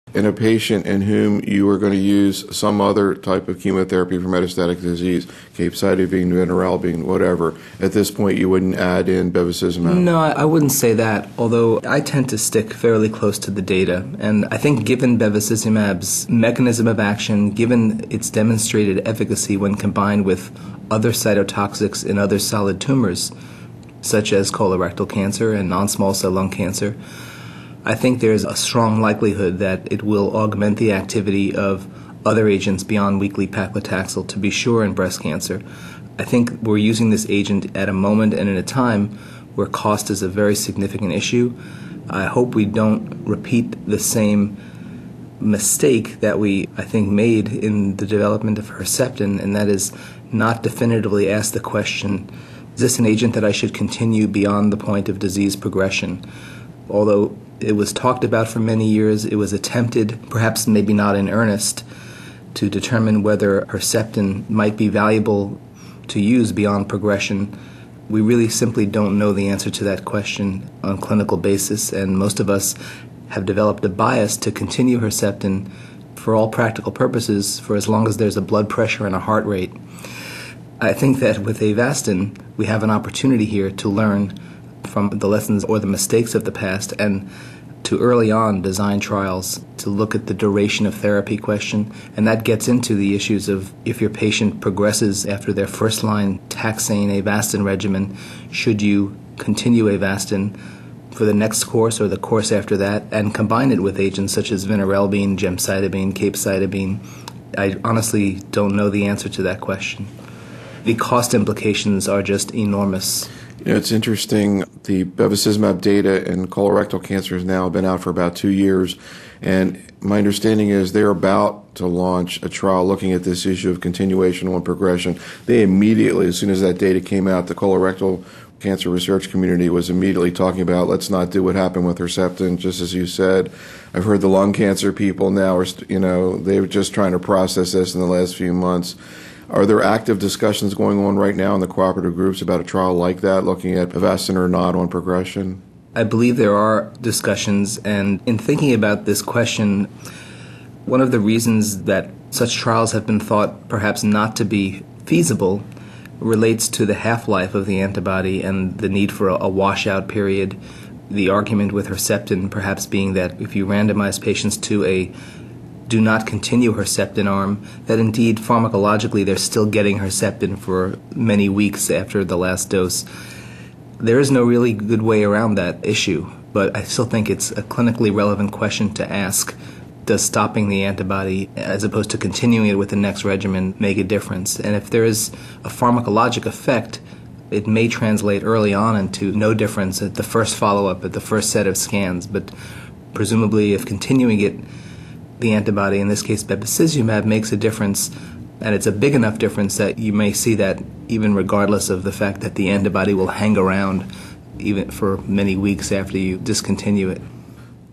in a patient in whom you were going to use some other type of chemotherapy for metastatic disease, capecitabine, vinorelbine, whatever, at this point you wouldn't add in bevacizumab? No, I wouldn't say that, although I tend to stick fairly close to the data. And I think given bevacizumab's mechanism of action, given its demonstrated efficacy when combined with other cytotoxics in other solid tumors, such as colorectal cancer and non-small cell lung cancer, I think there's a strong likelihood that it will augment the activity of other agents beyond weekly paclitaxel, to be sure, in breast cancer. I think we're using this agent at a moment and in a time where cost is a very significant issue. I hope we don't repeat the same mistake that we, I think, made in the development of Herceptin, and that is not definitively ask the question, is this an agent that I should continue beyond the point of disease progression? Although it was talked about for many years, it was attempted, perhaps maybe not in earnest, to determine whether Herceptin might be valuable to use beyond progression. We really simply don't know the answer to that question on a clinical basis, and most of us have developed a bias to continue Herceptin for all practical purposes for as long as there's a blood pressure and a heart rate. I think that with Avastin, we have an opportunity here to learn from the lessons or the mistakes of the past and to early on design trials to look at the duration of therapy question. And that gets into the issues of if your patient progresses after their first-line taxane Avastin regimen, should you continue Avastin for the next course or the course after that and combine it with agents such as vinorelbine, gemcitabine, capecitabine? I honestly don't know the answer to that question. The cost implications are just enormous. You know, it's interesting. The bevacizumab data in colorectal cancer has now been out for about 2 years, and my understanding is they're about to launch a trial looking at this issue of continuation on progression. They immediately, as soon as that data came out, the colorectal cancer research community was immediately talking about, let's not do what happened with Herceptin, just as you said. I've heard the lung cancer people now are, they were just trying to process this in the last few months. Are there active discussions going on right now in the cooperative groups about a trial like that, looking at Avastin or not on progression? I believe there are discussions, and in thinking about this question, one of the reasons that such trials have been thought perhaps not to be feasible relates to the half-life of the antibody and the need for a washout period. The argument with Herceptin perhaps being that if you randomize patients to a do not continue Herceptin arm, that indeed pharmacologically they're still getting Herceptin for many weeks after the last dose. There is no really good way around that issue, but I still think it's a clinically relevant question to ask. Does stopping the antibody as opposed to continuing it with the next regimen make a difference? And if there is a pharmacologic effect, it may translate early on into no difference at the first follow-up, at the first set of scans, but presumably if continuing it, the antibody, in this case bevacizumab, makes a difference, and it's a big enough difference that you may see that even regardless of the fact that the antibody will hang around even for many weeks after you discontinue it.